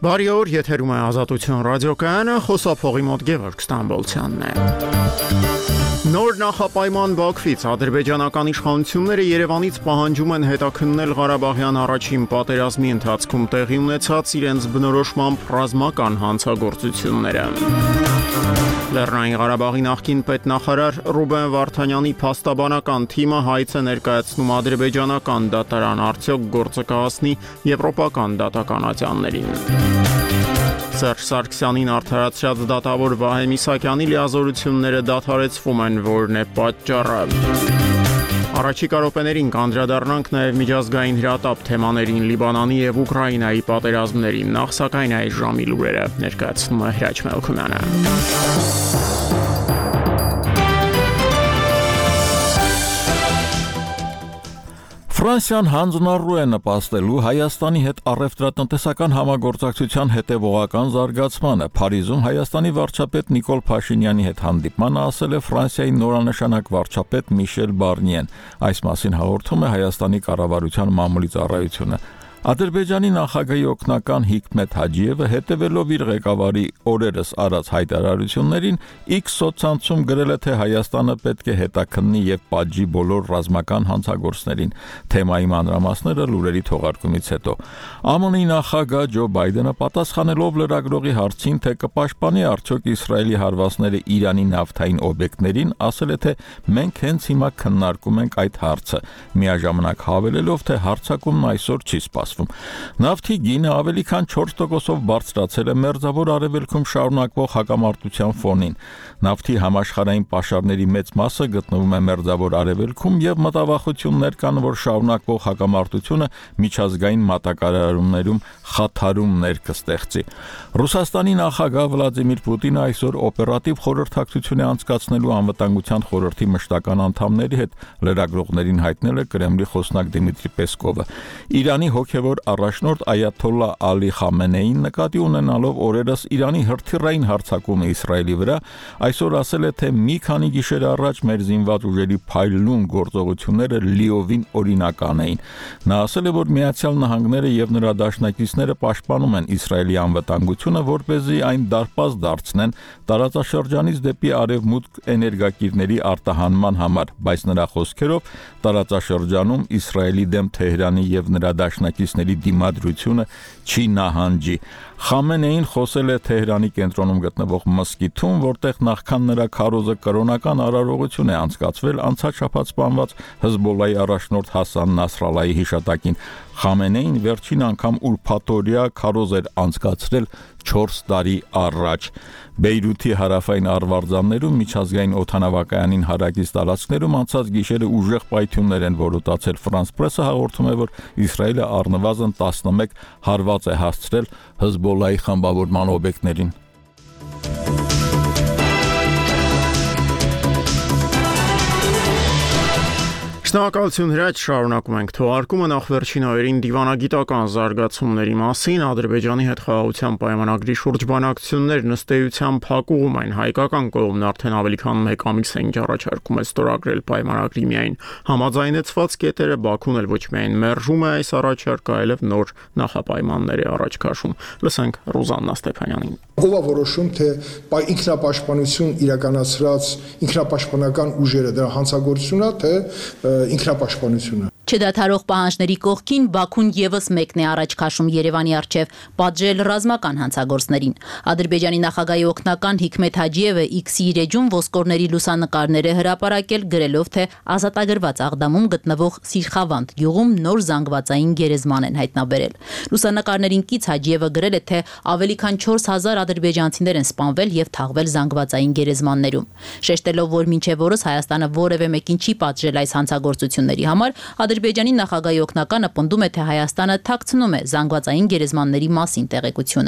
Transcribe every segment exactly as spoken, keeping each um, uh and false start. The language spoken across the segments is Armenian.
Բարի օր, եթերում է Ազատություն ռադիոկայանը, խոսափողի մոտ Գևորգ Ստամբոլցյանն է։ Նոր նախապայման Բաքվից ադրբեջանական իշխանությունները Երևանից պահանջում են հետաքննել Ղարաբաղյան առաջին պատերազմի ընթացքում տեղի ունեցած իրենց բնորոշմամբ ռազմական հանցագործությունները։ Լեռնային Ղարաբաղի նախկին պետնախարար Ռուբեն Վարդանյանի փաստաբանական թիմը հայց է ներկայացնում ադրբեջանական դատարան, արդյոք գործը կհասնի եվրոպական դատական ատյաններին։ Սերժ Սարգսյանին արդարացրած դատավոր Վահե Միսակյանի լիազորությունները դադարեցվում են, որն է պատճառը։ Առաջիկա րոպեներին կանդրադառնանք նաև միջազգային հրատապ թեմաներին, Լիբանանի և Ուկրաինայի պատերազմներին, նախ սակայն այս ժամի լուրերը ներկայացնում է Հրաչ Մելքումյանը։ Ֆրանսիան հանձնառու է նպաստելու Հայաստանի հետ առևտրատնտեսական համագործակցության հետևողական զարգացմանը։ Փարիզում Հայաստանի վարչապետ Նիկոլ Փաշինյանի հետ հանդիպմանը ասել է Ֆրանսիայի նորանշանակ վարչապետ Միշել Բարնիեն։ Այս մասին հաղորդում է Հայաստանի կառավարության մամուլի ծառայությունը։ Ադրբեջանի նախագահի օգնական Հիկմետ Հաջիևը հետևելով իր ղեկավարի օրերս արած հայտարարություններին X սոցցանցում գրել է, թե Հայաստանը պետք է հետաքննի եւ պատժի բոլոր ռազմական հանցագործներին։ Թեմայի մանրամասները լուրերի թողարկումից հետո ԱՄՆ-ի նախագահ Ջո Բայդենը պատասխանելով լրագրողի հարցին, թե կպաշտպանի արդյոք Իսրայելի հարվածները Իրանի նավթային օբյեկտներին, ասել է, թե մենք հենց հիմա քննարկում ենք այդ հարցը, միաժամանակ հավելելով, թե հարձակումն այսօր չի սպասվում։ Նավթի գինը ավելի քան չորս տոկոսով բարձրացել է Մերձավոր Արևելքում շարունակվող հակամարտության ֆոնին։ Նավթի համաշխարհային պաշարների մեծ մասը գտնվում է Մերձավոր Արևելքում եւ մտավախություններ կան, որ շարունակվող հակամարտությունը միջազգային մատակարարումներում խաթարումներ կստեղծի։ Ռուսաստանի նախագահ Վլադիմիր Պուտինը այսօր օպերատիվ խորհրդակցություն է անցկացնելու անվտանգության խորհրդի մշտական անդամների հետ, լրագրողներին հայտնել է Կրեմլի խոսնակ Դիմիտրի Պեսկովը։ Իրանի հոգևոր առաջնորդ Այաթոլլա Ալի Խամենեին նկատի ունենալով օրերս Իրանի հրթիռային հարձակումը Իսրայելի վրա, այսօր ասել է, թե մի քանի գիշեր առաջ մեր զինված ուժերի փայլուն գործողությունները լիովին օրինական էին։ Նա ասել է, որ Միացյալ Նահանգները եւ նրա դաշնակիցները պաշտպանում են Իսրայելի անվտանգությունը, որպեսզի այն դարպաս դարձնեն տարածաշրջանից դեպի արևմուտք էներգակիրների արտահանման համար, բայց նրա խոսքերով տարածաշրջանում Իսրայելի դեմ Թեհրանի եւ նրա դաշնակիցների դիմադրությունը չի նահանջի։ Խամենեին խոսել է Թեհրանի կենտրոնում գտնվող մզկիթում, որտեղ նախքան նրա քարոզը կրոնական արարողություն է անցկացվել անցած շաբաթ սպանված Հզբոլլահի առաջնորդ Հասան Նասրալլահի հիշատակին։ Խամենեին վերջին անգամ ուրփաթօրյա քարոզ էր անցկացրել չորս տարի առաջ։ Բեյրութի հարավային արվարձաններում միջազգային օդանավակայանին հարակից տարածքներում անցած գիշերը ուժեղ պայթյուններ են որոտացել։ Ֆրանս պրեսը հաղորդում է, որ Իսրայելը առնվազն տասնմեկ հարված է հասցրել Հզբոլլահի խմբավորման օբյեկտներին։ Շնորհակալություն Հրաչ, շարունակում ենք թողարկումը նախ վերջին օրերին դիվանագիտական զարգացումների մասին։ Ադրբեջանի հետ խաղաղության պայմանագրի շուրջ բանակցություններն ըստ էության փակուղում են։ Հայկական կողմն արդեն ավելի քան մեկ ամիս է ինչ առաջարկում է ստորագրել պայմանագրի միայն համաձայնեցված կետերը, Բաքուն էլ ոչ միայն մերժում է այս առաջարկը, այլև նոր նախապայմաններ է առաջ քաշում։ Լսենք Ռուզաննա Ստեփանյանին։ Ով է որոշում, թե ինքնապաշտպանություն իրականացրած ինքնապաշտպանական ուժերը դրա հանցագործությունն է, թե ինքնապաշտպանությունը։ Չդադարող պահանջների կողքին Բաքուն եւս մեկն է առաջ քաշում Երևանի առջև՝ պատժել ռազմական հանցագործներին։ Ադրբեջանի նախագահի օգնական Հիկմետ Հաջիևը X-ի իր էջում ոսկորների լուսանկարներ է հրապարակել, գրելով, թե ազատագրված Աղդամում գտնվող Սիրխավանդ գյուղում նոր զանգվածային գերեզման են հայտնաբերել։ Լուսանկարներին կից Հաջիևը գրել է, թե ավելի քան չորս հազար ադրբեջանցիներ են սպանվել եւ թաղվել զանգվածային գերեզմաններում։ Շեշտելով, որ մինչեւ օրս Հայաստանը որևէ մեկին չի պատժել այս հանցագործությունների համար, Ադրբեջանի նախագահի օգնականը պնդում է, թե Հայաստանը թաքցնում է զանգվածային գերեզմանների մասին տեղեկությունը։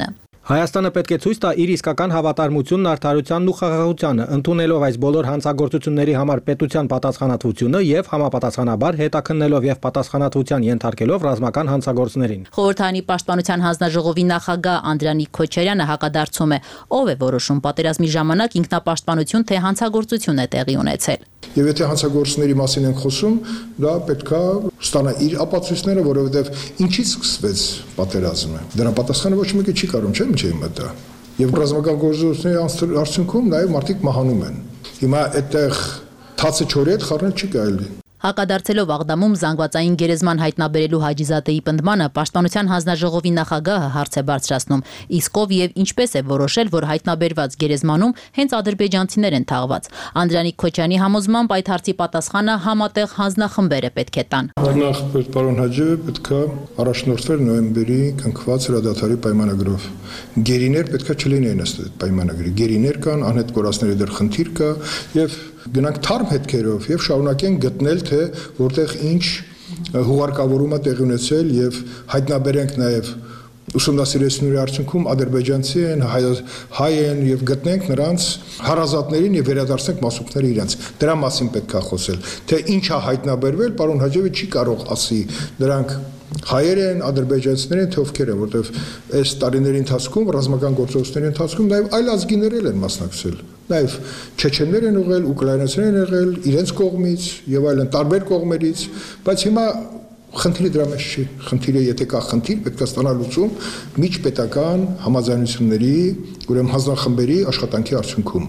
Հայաստանը պետք է ցույց տա իր իսկական հավատարմությունն արդարությանն ու խաղաղությանը, ընդունելով այս բոլոր հանցագործությունների համար պետության պատասխանատվությունը եւ համապատասխանաբար հետաքննելով եւ պատասխանատվության ենթարկելով ռազմական հանցագործներին։ Խորհրդարանի պաշտպանության հանձնաժողովի նախագահ Անդրանիկ Քոչարյանը հակադարձում է, ով է որոշում պատերազմի ժամանակ ինքնապաշտպանություն թե հանցագործություն է տեղի ունեցել։ Եվ եթե հանցագործությունների մասին ենք խոսում, դա պետքա ստանա իր ապացույցները, որովհետև ինչից սկսվեց պատերազմը։ Դրա պատասխանը ոչ մեկը չի կարող, չէ՞, ինչ է մտա։ Եվ ռազմական գործողությունների արդյունքում նաև մարդիկ մահանում են։ Հիմա այդտեղ թացը չորի հետ խառնել չի կարելի։ Հակադարձելով Աղդամում զանգվածային գերեզման հայտնաբերելու Հաջիզադեի պնդմանը, պաշտպանության հանձնաժողովի նախագահը հարց է բարձրացնում, իսկ ով եւ ինչպես է որոշել, որ հայտնաբերված գերեզմանում հենց ադրբեջանցիներ են թաղված։ Անդրանիկ Քոչյանի համոզմամբ այդ հարցի պատասխանը համատեղ հանձնախմբերը պետք է տան։ Նախ պարոն Հաջիևը պետքա առաջնորդվեր նոյեմբերի կնքված հրադադարի պայմանագրով։ Գերիներ պետքա չլինեն ըստ այդ պայմանագրի։ Գերիներ կան, անհետ կորածների դեռ խնդիր կա եւ գնանք թարմ հետքերով եւ շարունակենք գտնել թե որտեղ ինչ հուղարկավորում է տեղի ունեցել եւ հայտնաբերենք նաեւ ուսումնասիրությունների արդյունքում ադրբեջանցի են, հայ են եւ գտնենք նրանց հարազատներին եւ վերադարձնենք մասուկները իրենց։ Դրա մասին պետք է խոսել։ Թե ինչ է հայտնաբերվել, պարոն Հաջիևը չի կարող ասի դրանք հայեր են, ադրբեջանցիներ են, թե ովքեր են, որտեվ այս տարիների ընթացքում ռազմական գործողությունների ընթացքում նաեւ այլ ազգիներ են մասնակցել։ Նաեւ չեչեններ են եղել, ուկրաինացիներ են եղել, իրենց կողմից եւ այլն տարբեր կողմերից, բայց հիմա խնդիրը դրա մեջ չի։ Խնդիրը, եթե կա խնդիր, պետք է ստանալ լուծում միջպետական համաձայնությունների, ուրեմն հանձնախմբերի աշխատանքի արդյունքում։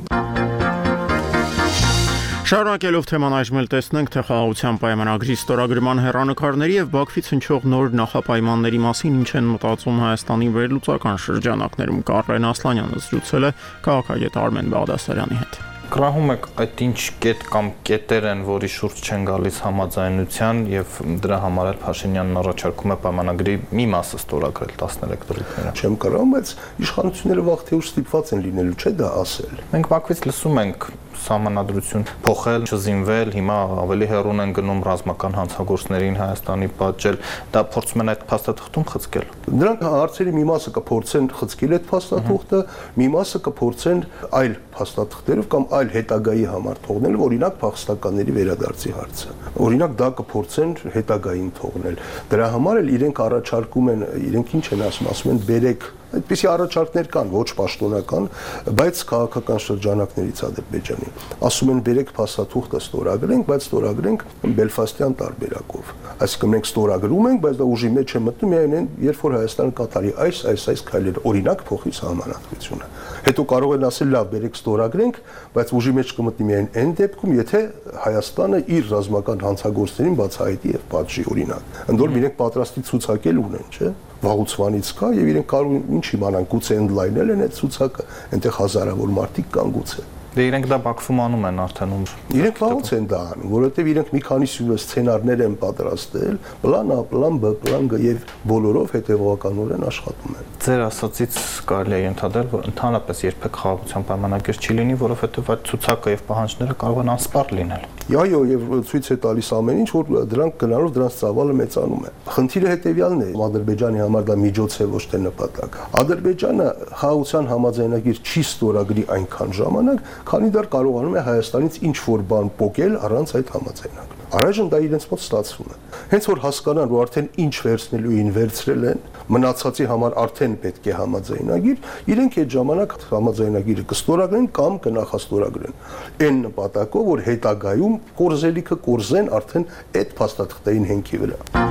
Շարունակելով թեման այժմ էլ տեսնենք, թե խաղաղության պայմանագրի ստորագրման հեռանկարների եւ Բաքվից հնչող նոր նախապայմանների մասին ինչ են մտածում Հայաստանի վերլուծական շրջանակներում։ Կարեն Ասլանյանը զրուցել է քաղաքագետ Արմեն Բաղդասարյանի հետ։ Գրահում եք այդ ինչ կետ կամ կետեր են, որի շուրջ չեն գալիս համաձայնության եւ դրա համար էլ Փաշինյանն առաջարկում է պայմանագրի մի մասը ստորագրել տասներեք դրույթները։ Չեմ կարող, բայց իշխանությունները վաղ թե ուշ ստիպված են լինելու, չէ՞ դա ասել։ Մենք Բաքվից լսում ենք սահմանադրություն փոխել, չզինվել, հիմա ավելի հեռուն են գնում ռազմական հանցագործներին Հայաստանի պատժել, դա փորձում են այդ փաստաթղթում խցկել։ Նրանք հարցերի մի մասը կփորձեն խցկել այդ փաստաթղթը, մի մասը կփորձեն այլ փաստաթղթերով կամ այլ հետագայի համար թողնել, օրինակ փախստականների վերադարձի հարցը։ Օրինակ դա կփորձեն հետագային թողնել։ Դրա համար էլ իրենք առաջարկում են, իրենք ինչ են ասում, ասում են բերեք այդպիսի առաջարկներ կան, ոչ պաշտոնական, բայց քաղաքական շրջանակներից Ադրբեջանի։ Ասում են բերեք փաստաթուղթը ստորագրենք, բայց ստորագրենք Բելֆաստյան տարբերակով։ Այսինքն մենք ստորագրում ենք, բայց դա ուժի մեջ է մտնում միայն երբ որ Հայաստանը կատարի այս այս այս քայլերը, օրինակ փոխի սահմանադրությունը։ Հետո կարող են ասել լավ, բերեք ստորագրենք, բայց ուժի մեջ կմտնի միայն այն դեպքում, եթե Հայաստանը իր ռազմական հանցագործներին բացահայտի եւ պատժի, օրինակ։ Ընդ որում իրենք պատրաստի ցուցակել ունեն, չէ՞։ Վաղուցվանից կա եւ իրենք կարող ինչ իմանան, գուցե ընդլայնել են այդ ցուցակը, այնտեղ հազարավոր մարդիկ կան գուցե։ Դե իրենք դա Բաքվում անում են արդեն ում։ Իրենք վաղուց են դա անում, որովհետև իրենք մի քանի սցենարներ են պատրաստել, պլան A, պլան B, պլան G եւ բոլորով հետեւողականորեն աշխատում են։ Ձեր ասածից կարելի է ենթադրել, որ ընդհանրապես երբեք խաղաղության պայմանագիր չի լինի, որովհետև այդ ցուցակը եւ պահանջները կարող են անսպառ լինել։ Այո, եւ ցույց է տալիս ամեն ինչ, որ դրանք գնալով դրանց ծավալը մեծանում է։ Խնդիրը հետեւյալն է, Ադրբեջանի համար դա միջոց է, ոչ թե նպատակ։ Ադրբեջանը խաղաղության համաձայնագիր չի ստորագրի այնքան ժամանակ, քանի դեռ կարողանում է Հայաստանից ինչ որ բան փոկել առանց այդ համաձայնագրի։ Առայժմ դա իրենց մոտ ստացվում է։ Հենց որ հասկանան, որ արդեն ինչ վերցնելու էին վերցրել են, մնացածի համար արդեն պետք է համաձայնագիր, իրենք այդ ժամանակ համաձայնագիրը կստորագրեն կամ կնախաստորագրեն։ Այն նպատակով, որ հետագայում կորզելիքը կորզեն արդեն այդ փաստաթղթային հենքի վրա։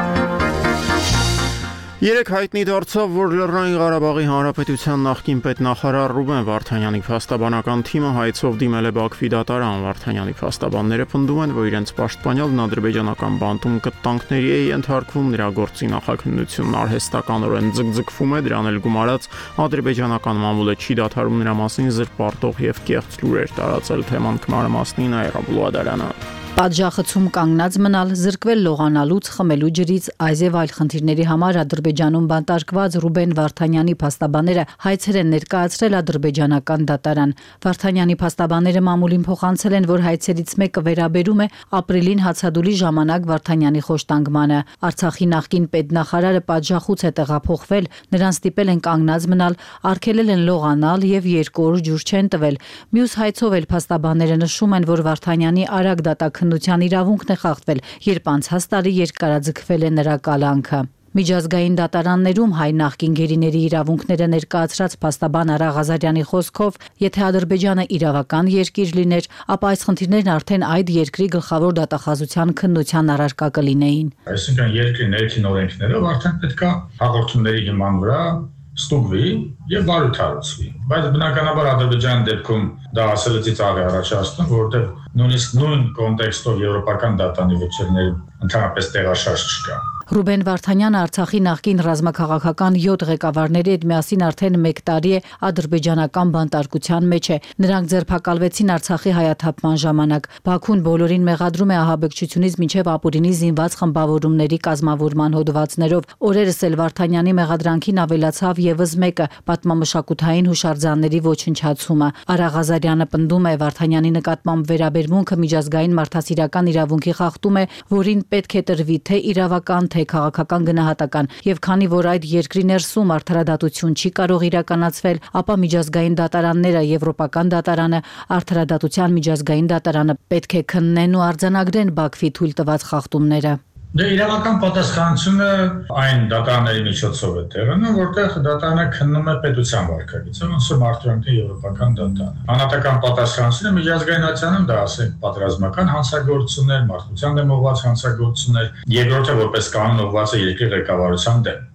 Երեք հայտնի դարձավ, որ Լեռնային Ղարաբաղի Հանրապետության նախկին պետնախարար Ռուբեն Վարդանյանի փաստաբանական թիմը հայցով դիմել է Բաքվի դատարան։ Վարդանյանի փաստաբանները պնդում են, որ իրենց պաշտպանյալն ադրբեջանական բանտում կտանքների է ենթարկվում, նրա գործի նախաքննությունն արհեստականորեն ձգձգվում է, դրան էլ գումարած ադրբեջանական մամուլը չի դադարում նրա մասին զրպարտող եւ կեղծ լուրեր տարածել, թեման կմանրամասնի Նաիրա Բուլուադարյանը։ Պատժախցում կանգնած մնալ, զրկվել լողանալուց, խմելու ջրից, այս եւ այլ խնդիրների համար Ադրբեջանում բանտարկված Ռուբեն Վարդանյանի փաստաբանները հայցեր են ներկայացրել ադրբեջանական դատարան։ Վարդանյանի փաստաբանները մամուլին փոխանցել են, որ հայցերից մեկը վերաբերում է ապրիլին հացադուլի ժամանակ Վարդանյանի խոշտանգմանը։ Արցախի նախկին պետնախարարը պատժախուց է տեղափոխվել, նրան ստիպել են կանգնած մնալ, արգելել են լողանալ եւ երկու օր ջուր չեն տվել։ Մյուս հայցով էլ փաստաբանները նշում են, որ Վարդանյանի արագ դատակ քննության իրավունքն է խախտվել, երբ անցած տարի երկարաձգվել է նրա կալանքը։ Միջազգային դատարաններում հայ նախկին գերիների իրավունքները ներկայացրած փաստաբան Արա Ղազարյանի խոսքով, եթե Ադրբեջանը իրավական երկիր լիներ, ապա այս խնդիրներն արդեն այդ երկրի գլխավոր դատախազության քննության առարկա կլինեին։ Այսինքն երկրի ներքին օրենքներով արդեն պետք է հաղորդումների հիման վրա ստուգվի եւ բարույթացվի, բայց բնականաբար Ադրբեջանի դեպքում դա ասելիցից աղ է առաջացնում, որովհետեւ նույնիսկ նույն կոնտեքստով եվրոպական դատանի վճիռներում ընդհանրապես տեղաշարժ չկա։ Ռուբեն Վարդանյանը Արցախի նախկին ռազմաքաղաքական յոթ ղեկավարների հետ միասին արդեն մեկ տարի է ադրբեջանական բանտարկության մեջ է։ Նրանք ձերբակալվեցին Արցախի հայաթափման ժամանակ։ Բաքուն բոլորին մեղադրում է ահաբեկչությունից մինչև ապօրինի զինված խմբավորումների կազմավորման հոդվածներով։ Օրերս էլ Վարդանյանի մեղադրանքին ավելացավ եւս մեկը՝ պատմամշակութային հուշարձանների ոչնչացումը։ Արա Ղազարյանը պնդում է, Վարդանյանի նկատմամբ վերաբերմունքը միջազգային մարդասիրական իրավունքի խախտում է, որին պետք է տրվի թե իրավական թե քաղաքական գնահատական, եւ քանի որ այդ երկրի ներսում արդարադատություն չի կարող իրականացվել, ապա միջազգային դատարանները, եվրոպական դատարանը, արդարադատության միջազգային դատարանը պետք է քննեն ու արձանագրեն Բաքվի թույլ տված խախտումները։ Դե իրավական պատասխանությունը այն դատարանների միջոցով է տեղանում, որտեղ դատարանը քննում է պետության վարքագիծը, ոնց որ մարդու եվրոպական դատարանը։ Անհատական պատասխանությունը միջազգայնացանում դա ասենք պատերազմական հանցագործություններ, մարդկության դեմ ուղղված հանցագործություններ, երկրորդը որպես կանոն ուղղված է երկրի ղեկավարության դեմ։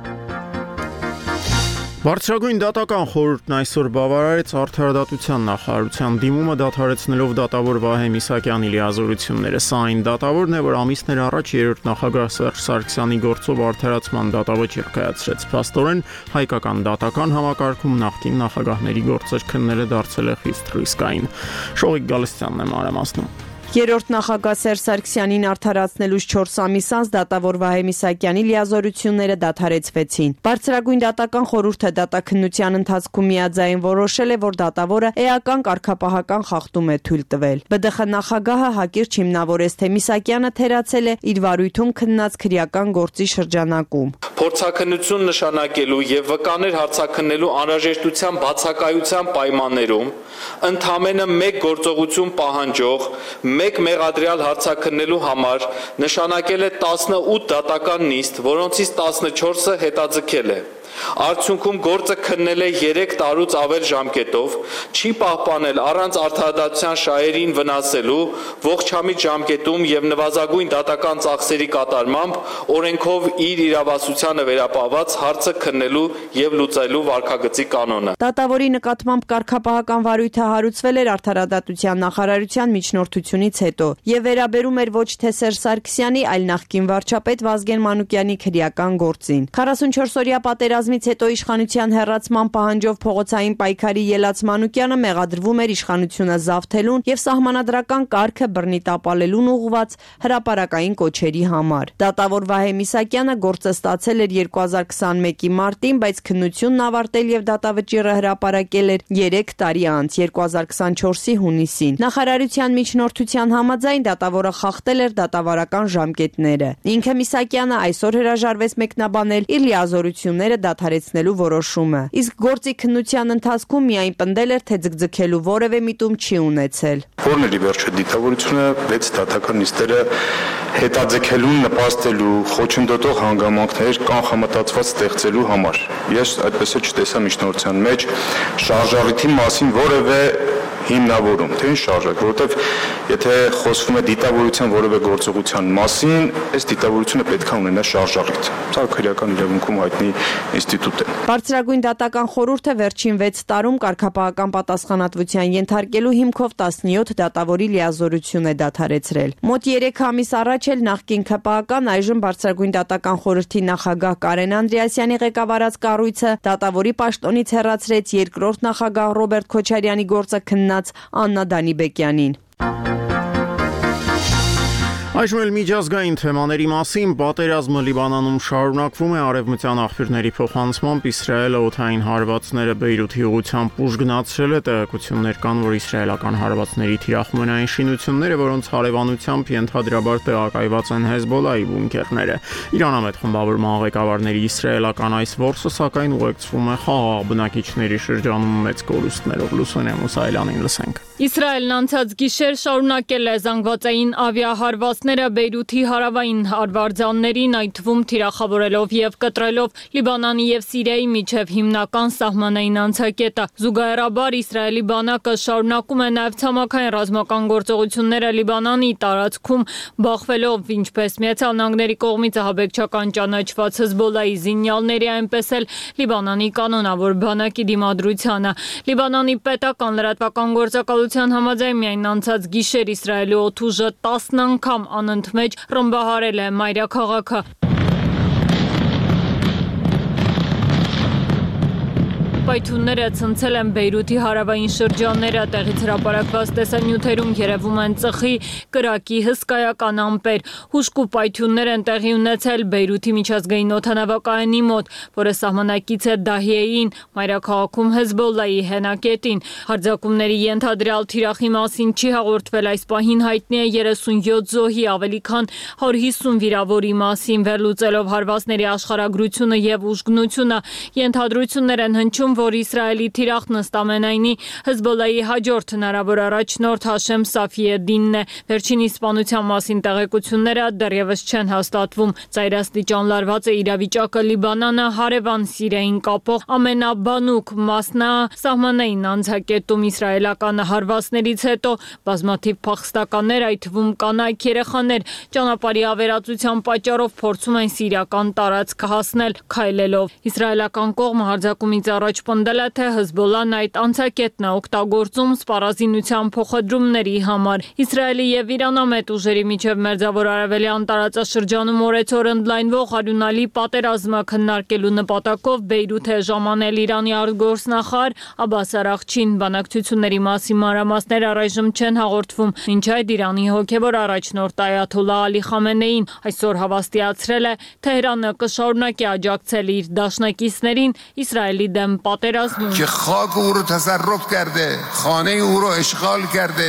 Բարձրագույն դատական խորհուրդն այսօր բավարարեց արդարադատության նախարարության դիմումը դադարեցնելով դատավոր Վահե Միսակյանի լիազորությունները։ Սա այն դատավորն է, որ ամիսներ առաջ երրորդ նախագահ Սերժ Սարգսյանի գործով արդարացման դատավճիռ կայացրեց։ Փաստորեն հայկական դատական համակարգում նախկին նախագահների գործեր քննելը դարձել է խիստ ռիսկային։ Շողիկ Գալստյանն է մանրամասնում։ Երրորդ նախագահ Սերժ Սարգսյանին արդարացնելուց չորս ամիս անց դատավոր Վահե Միսակյանի լիազորությունները դադարեցվեցին։ Բարձրագույն դատական խորհուրդը դատաքննության ընթացքում միաձայն որոշել է, որ դատավորը էական կարգապահական խախտում է թույլ տվել։ Բ ԴԽ նախագահը հակիրճ հիմնավորեց, թե Միսակյանը թերացել է իր վարույթում քննած քրեական գործի շրջանակում։ Փորձաքննություն նշանակելու եւ վկաներ հարցաքննելու անհրաժեշտության բացակայության պայմաններում ընդամենը մեկ գործողություն պահանջող մեկ մեղադրյալ հարցաքննելու համար նշանակել է տասնութ դատական նիստ, որոնցից տասնչորսը հետաձգել է։ Արդյունքում գործը քննել է երեք տարուց ավել ժամկետով, չի պահպանել առանց արդարադատության շահերին վնասելու ողջամիտ ժամկետում եւ նվազագույն դատական ծախսերի կատարմամբ օրենքով իր իրավասությանը վերապահված հարցը քննելու եւ լուծելու վարքագծի կանոնը։ Դատավորի նկատմամբ կարգապահական վարույթը հարուցվել էր արդարադատության նախարարության միջնորդությունից հետո եւ վերաբերում էր ոչ թե Սերժ Սարգսյանի, այլ նախկին վարչապետ Վազգեն Մանուկյանի քրեական գործին։ քառասունչորս օրյա պատերազմից հետո իշխանության հեռացման պահանջով փողոցային պայքարի ելած Մանուկյանը մեղադրվում էր իշխանությունը զավթելուն եւ սահմանադրական կարգը բռնի տապալելուն ուղղված հրապարակային կոչերի համար։ Դատավոր Վահե Միսակյանը գործը ստացել էր երկու հազար քսանմեկի մարտին, բայց քննությունն ավարտել եւ դատավճիռը հրապարակել էր երեք տարի անց, երկու հազար քսանչորսի հունիսին։ Նախարարության միջնորդության համաձայն դատավորը խախտել էր դատավարական ժամկետները։ Ինքը Միսակյանը այսօր հրաժարվեց մեկնաբանել իր լիազորությունները դադարեցնելու որոշումը։ Իսկ գործի քննության ընթացքում միայն պնդել էր, թե ձգձգելու որևէ միտում չի ունեցել։ Որն է վերջը դիտավորությունը վեց դատական նիստերը հետաձգելուն նպաստելու խոչընդոտող հանգամանքներ կանխամտածված ստեղծելու համար։ Ես այդպես է չտեսա միջնորդության մեջ շարժառիթի մասին որևէ հիմնավորում, թե ինչ շարժակ, որովհետև եթե խոսվում է դիտավորության որևէ գործողության մասին, այս դիտավորությունը պետք է ունենա շարժառիթ։ Սա քրեական իրավունքում հայտնի ինստիտուտ է։ Բարձրագույն դատական խորհուրդը վերջին վեց տարում կարգապահական պատասխանատվության ենթարկելու հիմքով տասնյոթ դատավորի լիազորություն է դադարեցրել։ Մոտ երեք ամիս առաջ էլ նախկին ՔՊԱ-ական, այժմ Բարձրագույն դատական խորհրդի նախագահ Կարեն Անդրեասյանի ղեկավարած կառույցը դատավորի պաշտոնից հեռացրեց երկրորդ նախագահ Ռոբերտ Քոչարյանի գործը քննած Աննա Դանիբեկյանին։ Այժմ էլ միջազգային թեմաների մասին պատերազմը Լիբանանում շարունակվում է արևմտյան աղբյուրների փոխանցմամբ Իսրայելը օդային հարվածները Բեյրութի ուղղությամբ ուժ գնացրել է տեղեկություններ կան, որ իսրայելական հարվածների թիրախում են այն շինությունները, որոնց հարևանությամբ ենթադրաբար տեղակայված են Հեզբոլայի բունկերները։ Իրանամետ խմբավորման ղեկավարների իսրայելական այս որսը սակայն ուղեկցվում է խաղաղ բնակիչների շրջանում մեծ կորուստներով։ Լուսինե Մուսայելյանին լսենք։ Իսրայելն անցած գիշեր շարունակել է զանգվածային ավիահարվածները Բեյրութի հարավային արվարձաններին, այդ թվում թիրախավորելով եւ կտրելով Լիբանանի եւ Սիրիայի միջև հիմնական սահմանային անցակետը։ Զուգահեռաբար Իսրայելի բանակը շարունակում է նաեւ ցամաքային ռազմական գործողությունները Լիբանանի տարածքում, բախվելով ինչպես Միացյալ Նահանգների կողմից ահաբեկչական ճանաչված Հեզբոլայի զինյալների, այնպես էլ Լիբանանի կանոնավոր բանակի դիմադրությանը։ Լիբանանի պետական լրատվական գործակալության համաձայն միայն անցած գիշեր Իսրայելի օդուժը տասն անգամ անընդմեջ ռմբահարել է մայրաքաղաքը։ Պայթյունները ցնցել են Բեյրութի հարավային շրջանները, տեղից հրապարակված տեսանյութերում երևում են ծխի, կրակի հսկայական ամպեր։ Հուժկ ու պայթյուններ են տեղի ունեցել Բեյրութի միջազգային օդանավակայանի մոտ, որը սահմանակից է Դահիեին, մայրաքաղաքում Հեզբոլայի հենակետին։ Հարձակումների ենթադրյալ թիրախի մասին չի հաղորդվել, այս պահին հայտնի է երեսունյոթ զոհի, ավելի քան հարյուր հիսուն վիրավորի մասին, վերլուծելով հարվածների աշխարհագրությունը եւ ուժգնությունը, ենթադրություններ են հնչում, որ Իսրայելի թիրախն ըստ ամենայնի Հեզբոլայի հաջորդ հնարավոր առաջնորդ Հաշեմ Սաֆիեդինն է։ Վերջին իսպանության մասին տեղեկությունները դեռևս չեն հաստատվում։ Ծայրաստիճան լարված է իրավիճակը Լիբանանը հարևան Սիրիային կապող ամենաբանուկ մասնա սահմանային անցակետում իսրայելական հարվածներից հետո բազմաթիվ փախստականներ, այդ թվում կանայք, երեխաներ, ճանապարհի ավերածության պատճառով փորձում են սիրիական տարածք հասնել քայլելով։ Իսրայելական կողմը հարձակումից առաջ պնդել է, թե Հեզբոլան այդ անցակետն է օգտագործում սպառազինության փոխադրումների համար։ Իսրայելի եւ Իրանամետ ուժերի միջև Մերձավոր Արևելյան տարածաշրջանում օրեցօր ընդլայնվող արյունալի պատերազմը քննարկելու նպատակով Բեյրութ է ժամանել Իրանի արտգործնախարար Աբբաս Արաղչին։ Բանակցությունների մասին մանրամասներ առայժմ չեն հաղորդվում։ Մինչ այդ Իրանի հոգևոր առաջնորդ Այաթոլլահ Ալի Խամենեին այսօր հավաստիացրել է, Թեհրանը կշարունակի աջակցել իր դաշնակիցներին Իսրայելի դեմ պատերազմում։ که خاک او رو تصرف کرده، خانه او رو اشغال کرده.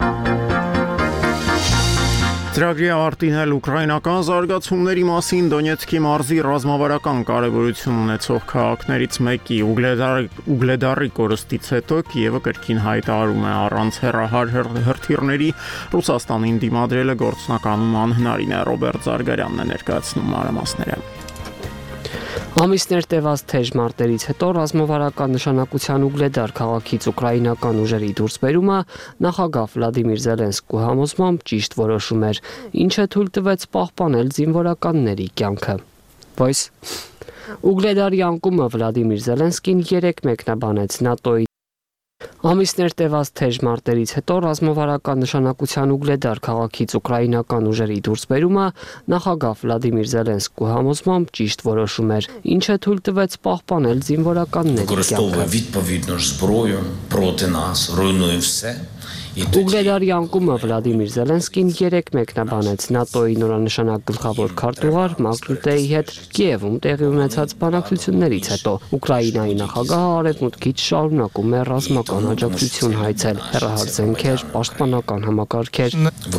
Ծրագրի արտինել ուկրաինական զարգացումների մասին Դոնեցկի մարզի ռազմավարական կարևորություն ունեցող քաղաքներից մեկի Ուգլեդարի կորստից հետո Կիևը կրկին հայտարարում է առանց հեռահար հրթիռների Ռուսաստանին դիմադրելը գործնականում անհնարին է։ Ռոբերտ Զարգարյանն է ներկայացնում մանրամասները։ Ամիսներ տևած թեժ մարտերից հետո ռազմավարական նշանակության Ուգլեդար քաղաքից ուկրաինական ուժերի դուրսբերումը նախագահ Վլադիմիր Զելենսկու համոզմամբ ճիշտ որոշում էր, ինչը թույլ տվեց պահպանել զինվորականների կյանքը։ Voice Ուգլեդարի անկումը Վլադիմիր Զելենսկին երեք մեկնաբանեց ՆԱՏՕ-ի Ամիսներ տևած թեժ մարտերից հետո ռազմավարական նշանակության Ուգլեդար քաղաքից ուկրաինական ուժերի դուրսբերումը նախագահ Վլադիմիր Զելենսկու համոզմամբ ճիշտ որոշում էր, ինչը թույլ տվեց պահպանել զինվորականների կյանքը։ Ուգլեդարի անկումը Վլադիմիր Զելենսկին երեք մեկնաբանեց ՆԱՏՕ-ի նորանշանակ գլխավոր քարտուղար Մարկ Ռուտեի հետ Կիևում տեղի ունեցած բանակցություններից հետո Ուկրաինայի նախագահը արևմուտքից շարունակում է ռազմական աջակցություն հայցել, հեռահար զենքեր, պաշտպանական համակարգեր։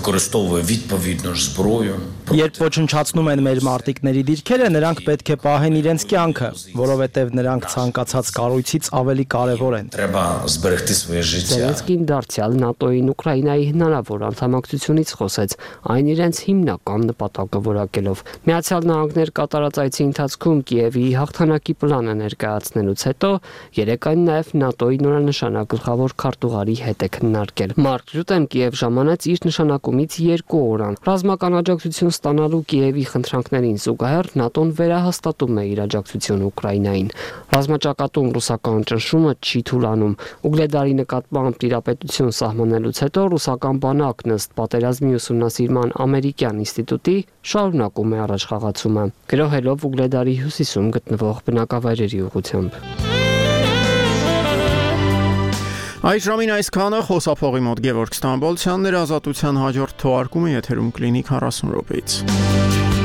Երբ ոչնչացնում են մեր մարտիկների դիրքերը, նրանք պետք է պահեն իրենց կյանքը, որովհետև նրանք ցանկացած կառույցից ավելի կարևոր են։ Զելենսկին դարձյալ ՆԱՏՕ-ին Ուկրաինայի հնարավոր անդամակցությունից խոսեց, այն իրենց հիմնական նպատակը որակելով։ Միացյալ Նահանգներ կատարած այցի ընթացքում Կիևի հաղթանակի պլանը ներկայացնելուց հետո երեկային նաև ՆԱՏՕ-ի նորանշանակ գլխավոր քարտուղարի հետ է քննարկել։ Մարկ Ռյուտեն Կիև ժամանեց իր նշանակումից երկու օր ան։ Ռազմական աջակցություն ստանալու Կիևի խնդրանքներին զուգահեռ ՆԱՏՕ-ն վերահաստատում է իր աջակցությունը Ուկրաինային։ Ռազմաճակատում ռուսական ճնշումը չի թուլանում։ Ուգլեդարի նկատմամբ տիրապետություն սահմանելուց հետո ռուսական բանակն ըստ պատերազմի ուսումնասիրման ամերիկյան ինստիտուտի շարունակում է առաջխաղացումը, գրոհելով Ուգլեդարի հյուսիսում գտնվող բնակավայրերի ուղղությամբ։ Այս ժամին այսքանը խոսափողի մոտ Գևորգ Ստամբոլցյանն էր, Ազատության հաջորդ թողարկումը եթերում կլինի քառասուն րոպեից։